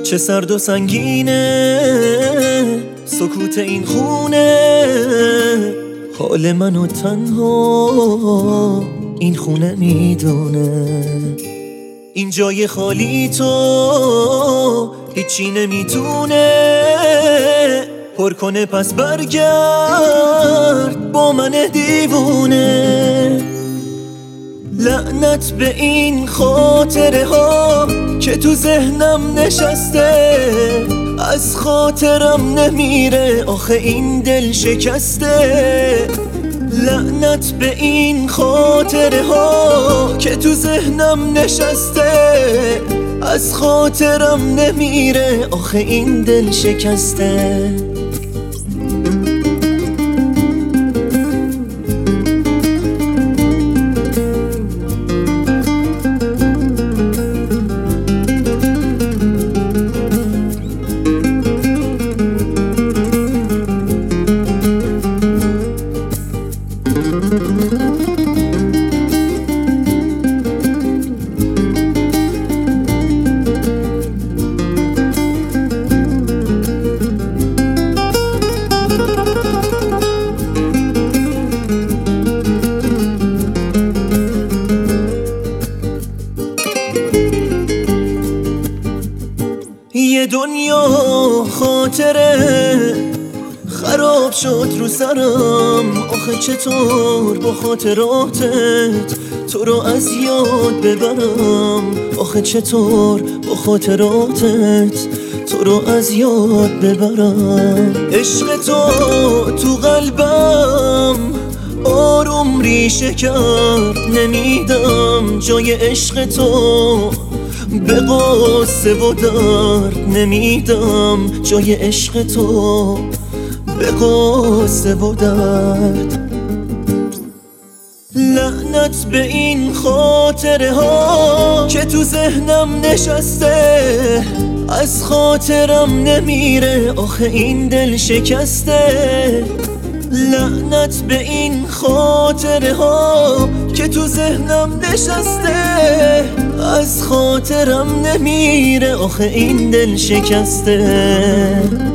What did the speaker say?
چه سرد و سنگینه سکوت این خونه، حال منو تنها این خونه میدونه. این جای خالی تو هیچی نمیتونه پر کنه، پس برگرد با من دیوونه. لعنت به این خاطره ها که تو ذهنم نشسته، از خاطرم نمیره آخه این دل شکسته. لعنت به این خاطره ها که تو ذهنم نشسته، از خاطرم نمیره آخه این دل شکسته. یه دنیا خاطره خراب شد رو سرم، آخه چطور با خاطراتت تو رو از یاد ببرم، آخه چطور با خاطراتت تو رو از یاد ببرم. عشق تو قلبم آروم ریشه کرد، نمیدم جای عشق تو به قصه و درد، نمیدم جای عشق تو به قصه و درد. لعنت به این خاطره ها که تو ذهنم نشسته، از خاطرم نمیره آخه این دل شکسته. لعنت به این خاطره ها که تو ذهنم نشسته، از خاطرم نمیره آخه این دل شکسته.